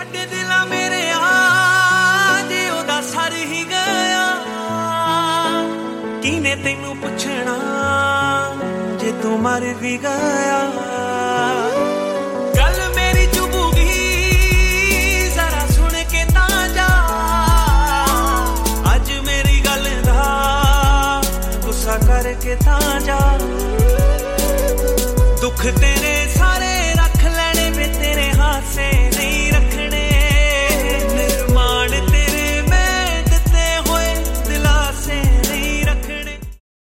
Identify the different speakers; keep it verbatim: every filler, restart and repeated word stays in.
Speaker 1: ਸਾਡੇ ਦਿਲਾਂ ਮੇਰੇ ਆ ਜੇ ਉਹਦਾ ਸਰ ਹੀ ਗਿਆ ਕਿਨੇ ਤੈਨੂੰ ਪੁੱਛਣਾ ਜੇ ਤੂੰ ਮਰ ਵੀ ਗਿਆ ਗੱਲ ਮੇਰੀ ਚੁਭੂਗੀ ਜ਼ਰਾ ਸੁਣ ਕੇ ਤਾਂ ਜਾ ਅੱਜ ਮੇਰੀ ਗੱਲ ਦਾ ਗੁੱਸਾ ਕਰਕੇ ਤਾਂ ਜਾ ਦੁੱਖ ਤੇਰੇ